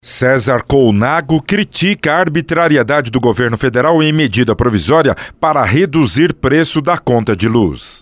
César Colnago critica a arbitrariedade do governo federal em medida provisória para reduzir preço da conta de luz.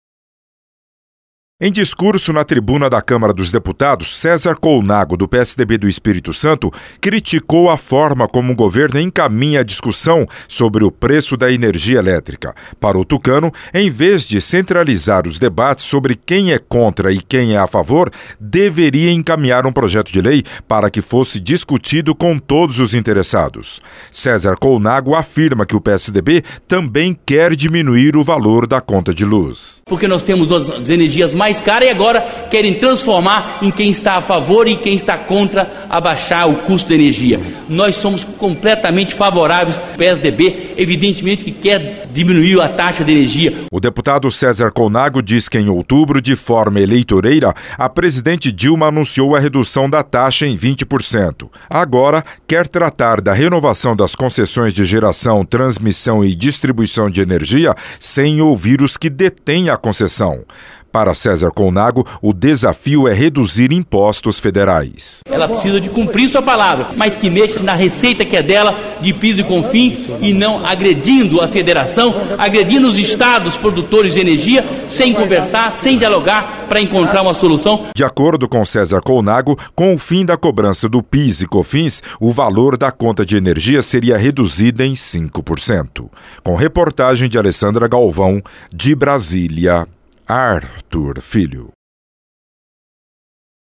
Em discurso na tribuna da Câmara dos Deputados, César Colnago, do PSDB do Espírito Santo, criticou a forma como o governo encaminha a discussão sobre o preço da energia elétrica. Para o tucano, em vez de centralizar os debates sobre quem é contra e quem é a favor, deveria encaminhar um projeto de lei para que fosse discutido com todos os interessados. César Colnago afirma que o PSDB também quer diminuir o valor da conta de luz. Porque nós temos as energias mais caras e agora querem transformar em quem está a favor e quem está contra abaixar o custo da energia. Nós somos completamente favoráveis ao PSDB, evidentemente que quer diminuir a taxa de energia. O deputado César Colnago diz que em outubro, de forma eleitoreira, a presidente Dilma anunciou a redução da taxa em 20%. Agora, quer tratar da renovação das concessões de geração, transmissão e distribuição de energia sem ouvir os que detêm a concessão. Para César Colnago, o desafio é reduzir impostos federais. Ela precisa de cumprir sua palavra, mas que mexa na receita que é dela, de PIS e COFINS, e não agredindo a federação, agredindo os estados produtores de energia, sem conversar, sem dialogar, para encontrar uma solução. De acordo com César Colnago, com o fim da cobrança do PIS e COFINS, o valor da conta de energia seria reduzido em 5%. Com reportagem de Alessandra Galvão, de Brasília, Arthur Filho.